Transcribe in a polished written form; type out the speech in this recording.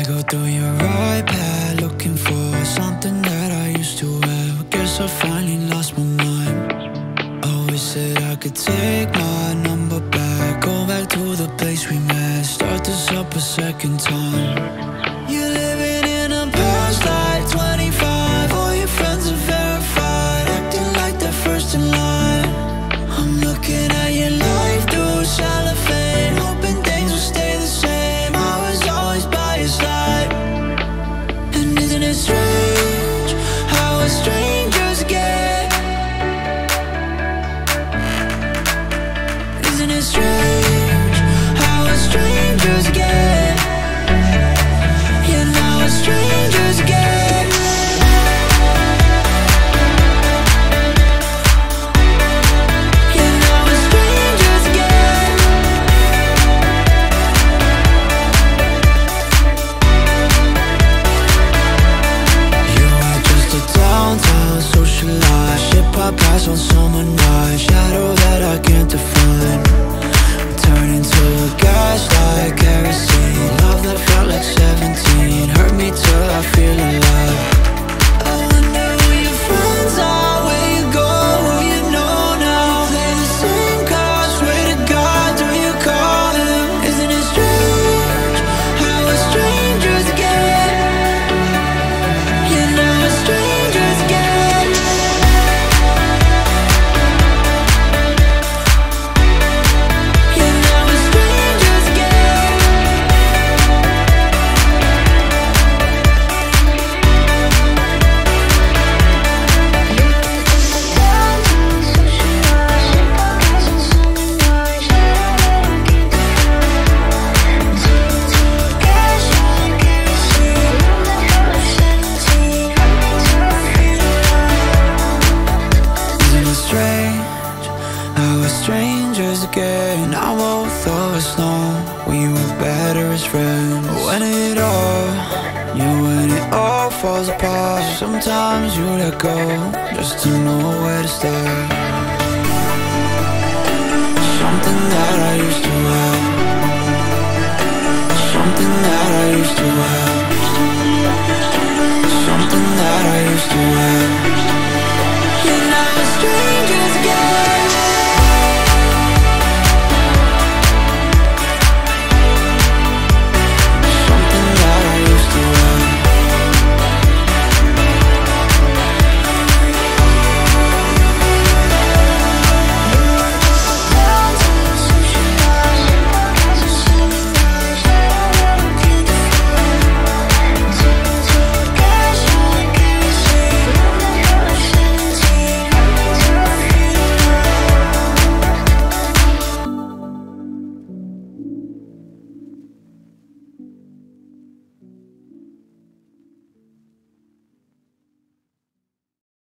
go through your iPad looking for something that I used to have. Guess I finally lost my mind. Always said I could take my number back, go back to the place we met, start this up a second time. You're living in a past like 25. All your friends are verified, acting like they're first in line. I'm looking at your life through cellophane, hoping things will stay the same. I was always by your side. And isn't it strange how we're strangers again? Isn't it strange how we're strangers again? Yeah, now we're strangers again. Yeah, now we're strangers again. You are just a downtown socialite, ship I pass on summer nights, shadow that I can't define. Turn into a gaslight, kerosene, love that felt like 17, hurt me till I feel alive. I wonder who your friends are, where you go, who you know now. They're the same car, swear to God, do you call them? Isn't it strange how we're strangers again? Yeah, now we're strangers again. Yeah, now we're strangers again. Isn't it strange how we're strangers again? Now both of us know we were better as friends. When it all falls apart, sometimes you let go just to know where to start. Something that I used to have, something that I used to have.